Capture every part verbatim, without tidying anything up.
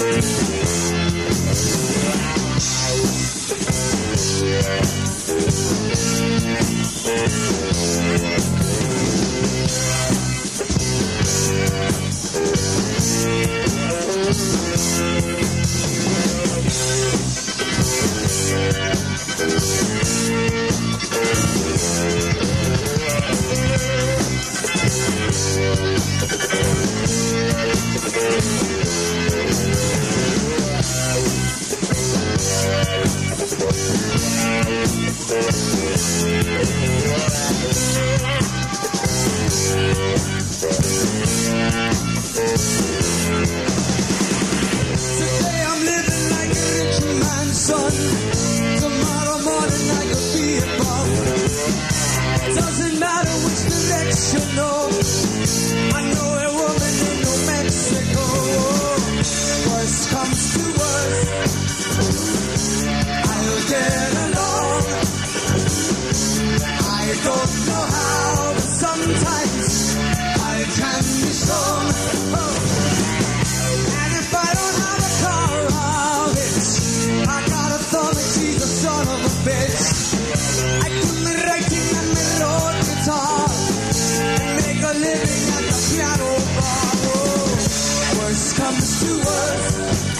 Today I'm living like a rich man's son. Tomorrow morning I could be above. Doesn't matter which direction, no. I know a woman in New Mexico. Worst comes to worst, I'll get along. I don't know how, but sometimes I can be strong. Oh. And if I don't have a car, I'll hitch. I got a thumb and she's a son of a bitch. I do my writing and my road guitar and make a living at the piano bar. Oh, worst comes to worst,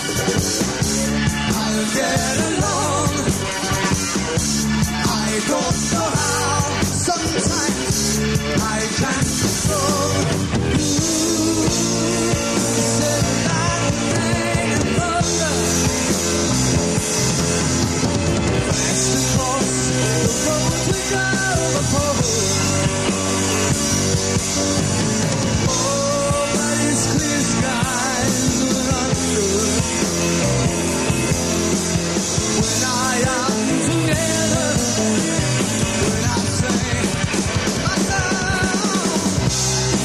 I'll get along. I don't know how, sometimes I can be strong. Ooh, said that rain and thunder. Fast and false, the road we drove upon. Oh, but it's clear skies under. When I am together, when I sing my song,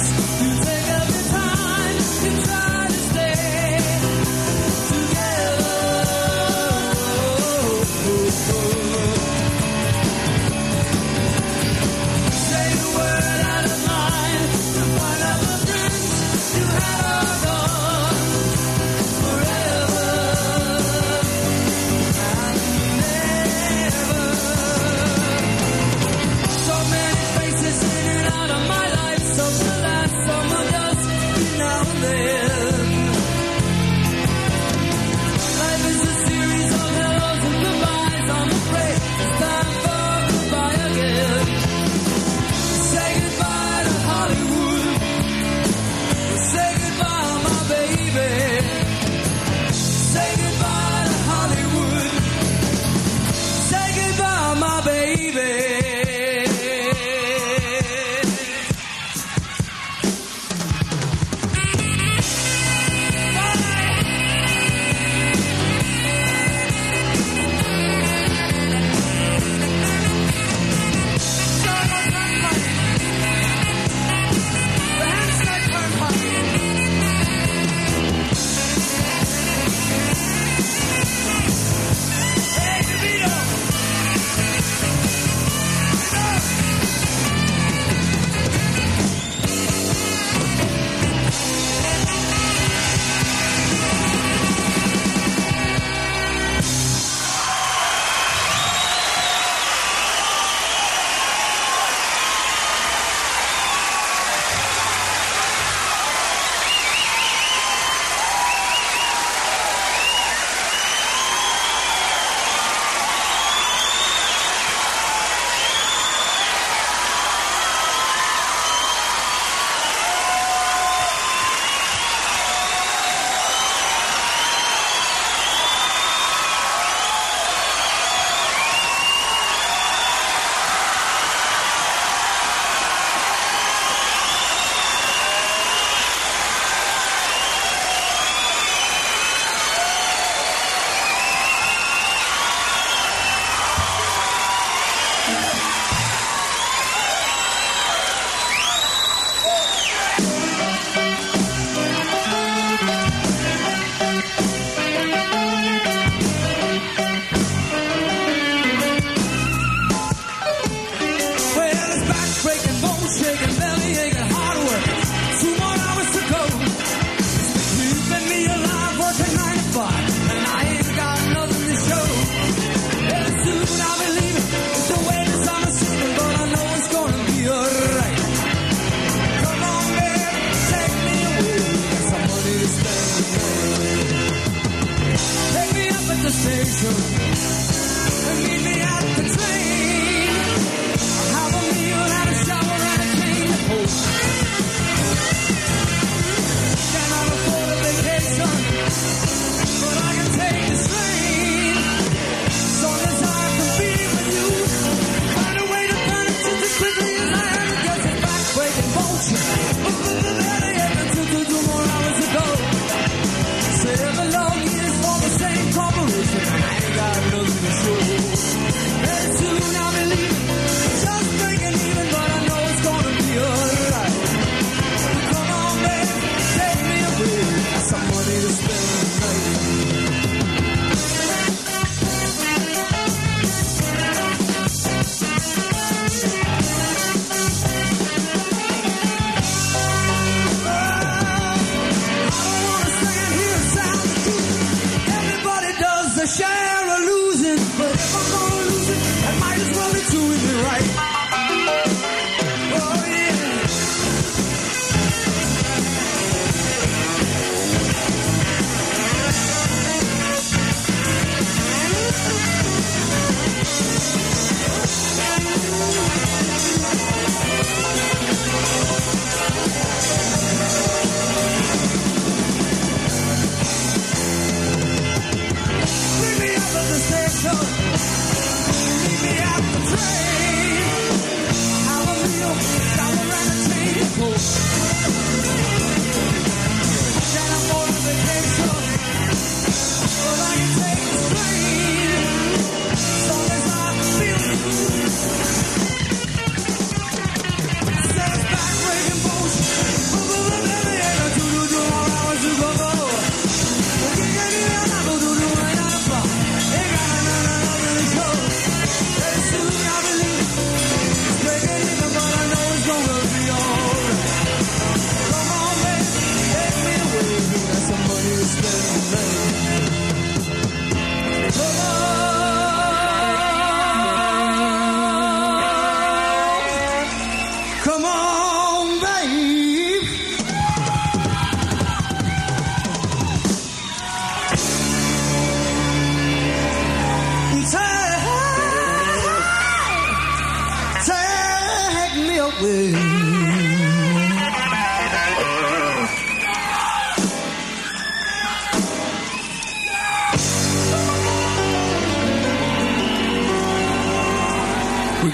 Seven long years for the same corporation. I ain't got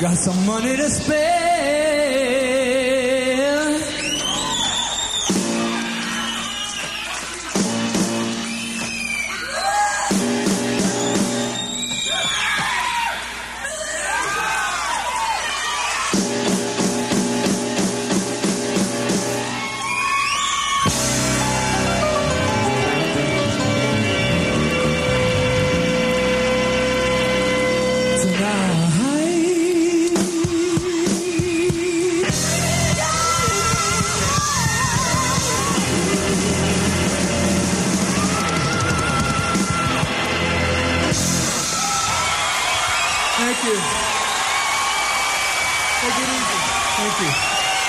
got some money to spare. Thank you. Take it easy. Thank you.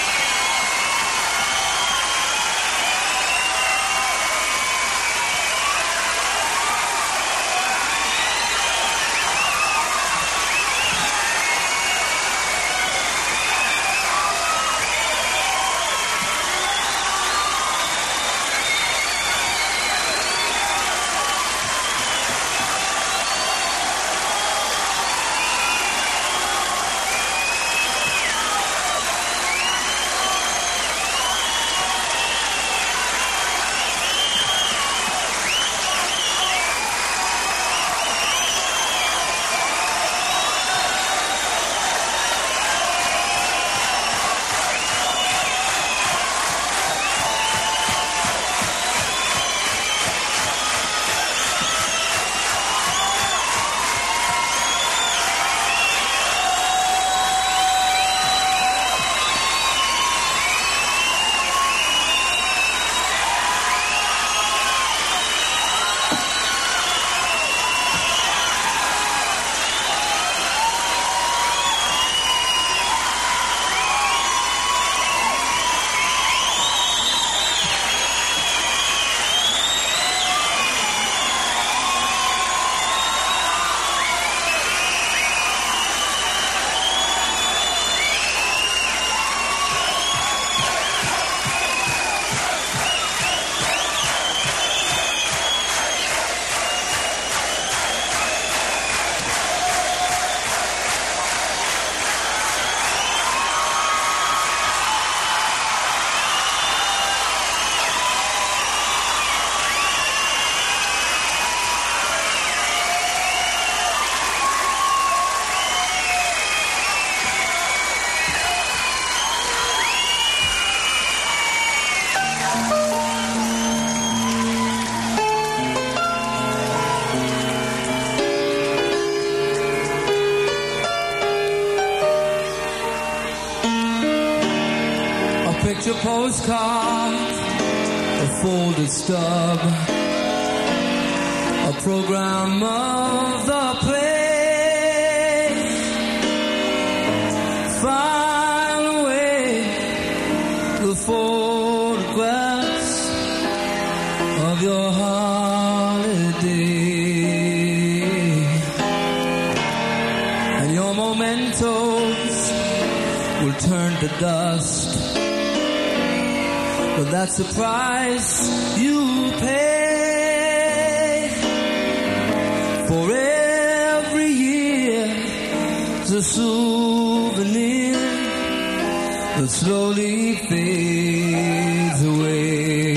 Picture postcard, a folded stub, a program of the play. File away the photographs of your holiday, and your mementos will turn to dust. But that's the price you pay for every year. It's a souvenir that slowly fades away.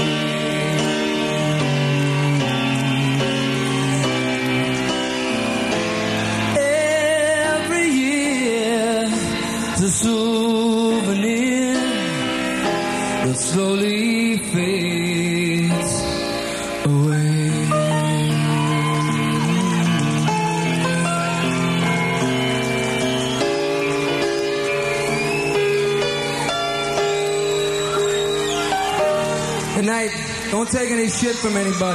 Every year it's a souvenir that slowly fades away. Good night. Don't take any shit from anybody.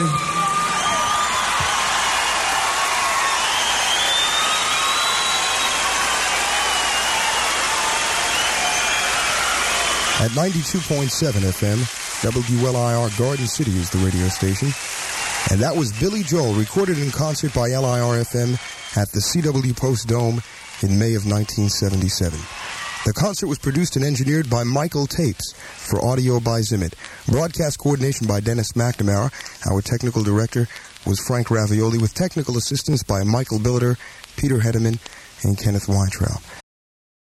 At ninety-two point seven F M, W L I R Garden City is the radio station. And that was Billy Joel, recorded in concert by L I R F M at the C W Post Dome in May of nineteen seventy-seven. The concert was produced and engineered by Michael Tapes for Audio by Zimmet. Broadcast coordination by Dennis McNamara. Our technical director was Frank Ravioli, with technical assistance by Michael Billiter, Peter Hedeman, and Kenneth Weintraub.